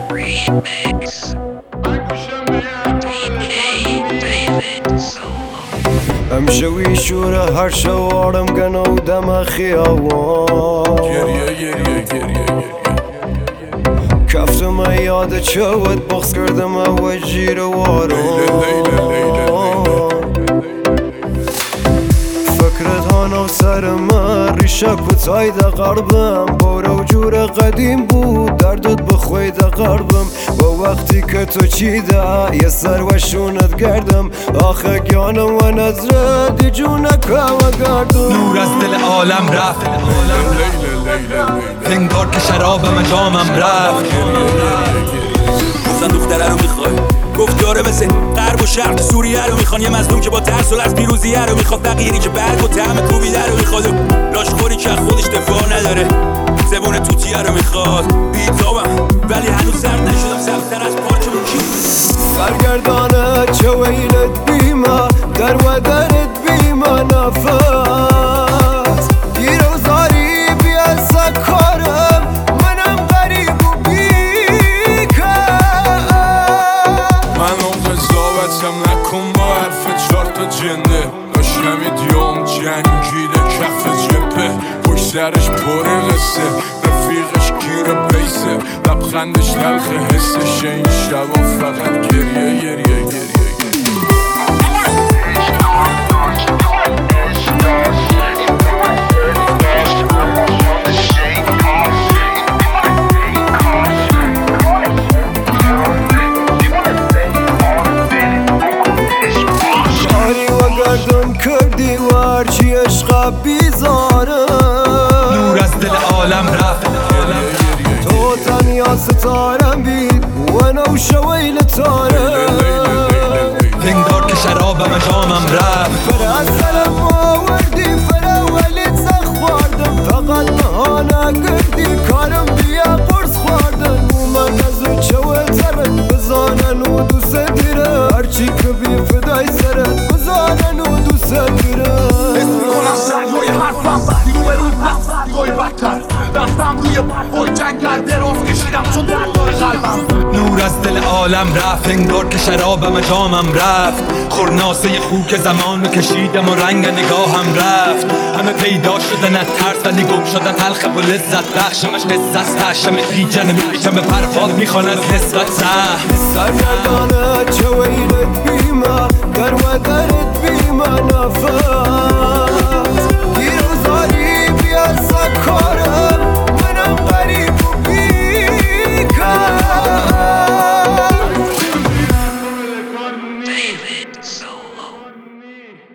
امشوی شوره هر شوارم گنو دم خیابان کفتم یاد چوت بغض کردم و جیر وارم فکرت هانو سر من ریشه کتای ده قربم بارو جور قدیم بود دردت بخوی ده قربم و وقتی که تو چیده یه سر و شونت گردم آخه گیانم و نظرت جونک و گردم نور از دل عالم رفت انگار که شرابم جامم رفت گفتن دختره رو میخوای گفت داره مثل غرب و شرق سوریه رو میخوان یه مظلوم که با ترس و از پیروزیه رو میخواد فقیری که برگ و طعم کوبیده رو میخواد و لاشخوری که خودش دفاع نداره زبون توتیه رو میخواد بیتابم ولی هنوز سرد نشدم سبزتر از پارچه رو کی سرگردانت چه ویلت بیما در ودنت بیما نفس گیر و زاری بیا سکارم منم غریب و بیکم منو قضاوتم نکن با حرف 4 تا جنده داشتم دیوم جنگیده کف جبه پشت سرش پر قصه رفیقش گیر بیسه لبخندش تلخ حسش این شبا فقط گریه گردم کردی و هرچی عشق بیزاره نور از دل عالم رفت تو تنیا ستارم بید و نوشه ویل تاره انگار که شرابم جامم رفت فرا سلام آوردی فرا ولیت زخ باردم فقط بهانه کردی کارم بیا قرص خواردن و من از چوه ترد بزانن و دوست دیره هرچی که بی فدای سرت بزانن و دوست دیره اسم میکنم سریای حرفم وقتی روی روی پس سریای بدتر دستم روی پرخور جنگل دراز کشیدم چون دردار قلبم نور از دل عالم رفت انگار که شرابم جامم رفت خورناسه خوک زمان رو کشیدم و رنگ نگاهم رفت همه پیدا شدن از ترس ولی گم شدن تلخ و لذت بخشمش قصه است تشمش بیجنه میکشم به پرفاد میخوان از نسبت سرگردانت چه ویلت بیما در ودنت بیما نفس